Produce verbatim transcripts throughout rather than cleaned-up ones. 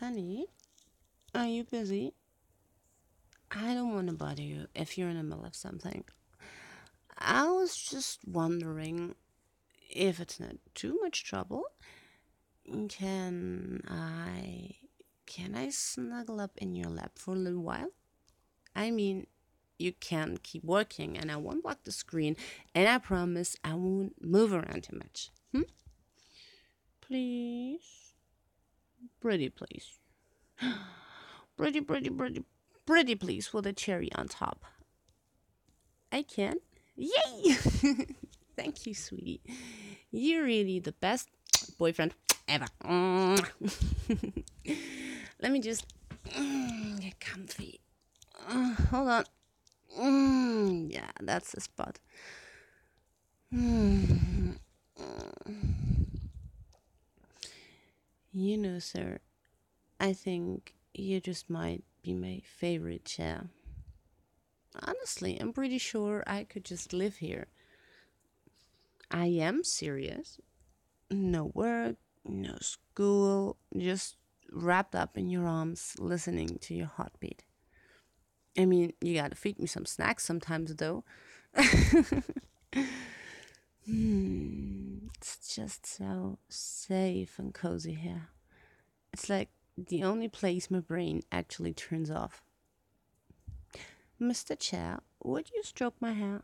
Honey, are you busy? I don't want to bother you if you're in the middle of something. I was just wondering if it's not too much trouble. Can I can I snuggle up in your lap for a little while? I mean, you can keep working and I won't block the screen and I promise I won't move around too much. Hmm? Please? Pretty please. Pretty, pretty, pretty, pretty please with a cherry on top. I can. Yay! Thank you, sweetie. You're really the best boyfriend ever. Let me just mm, get comfy. Uh, hold on. Mm, yeah, that's the spot. Mm. You know, sir, I think you just might be my favorite chair. Honestly, I'm pretty sure I could just live here. I am serious. No work, no school, just wrapped up in your arms, listening to your heartbeat. I mean, you gotta feed me some snacks sometimes, though. Hmm, it's just so safe and cozy here. It's like the only place my brain actually turns off. mister Chair, would you stroke my hair?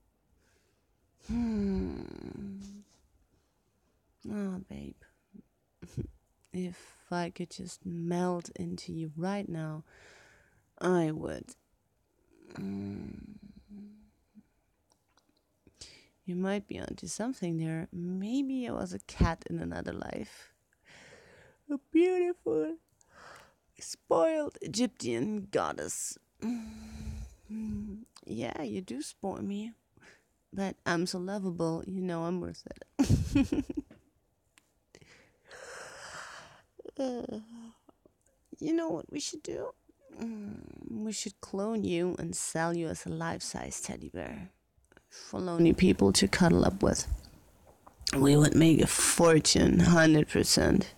Hmm. Oh, babe. If I could just melt into you right now, I would. You might be onto something there. Maybe I was a cat in another life. A beautiful, spoiled Egyptian goddess. Yeah, you do spoil me. But I'm so lovable, you know I'm worth it. You know what we should do? We should clone you and sell you as a life size teddy bear for lonely people to cuddle up with. We would make a fortune, one hundred percent.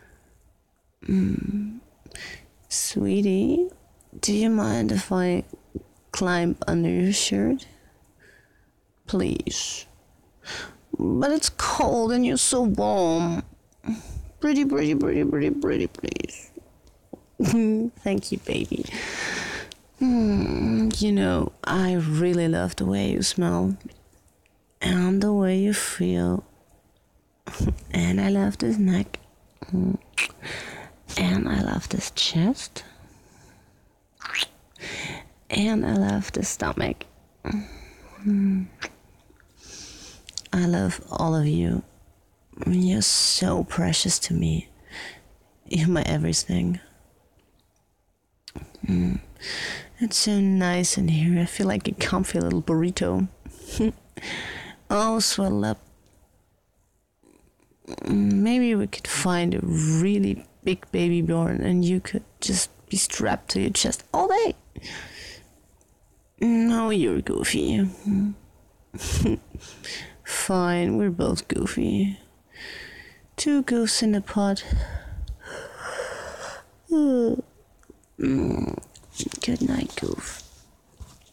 Sweetie, do you mind if I climb under your shirt? Please. But it's cold and you're so warm. Pretty, pretty, pretty, pretty, pretty, please. Thank you, baby. Hmm, you know, I really love the way you smell and the way you feel. And I love this neck. And I love this chest. And I love the stomach. I love all of you. You're so precious to me. You're my everything. Mm. It's so nice in here. I feel like a comfy little burrito. All swelled up. Maybe we could find a really big baby Bjorn and you could just be strapped to your chest all day. No, you're goofy. Fine, we're both goofy. Two goofs in a pot. Good night, goof.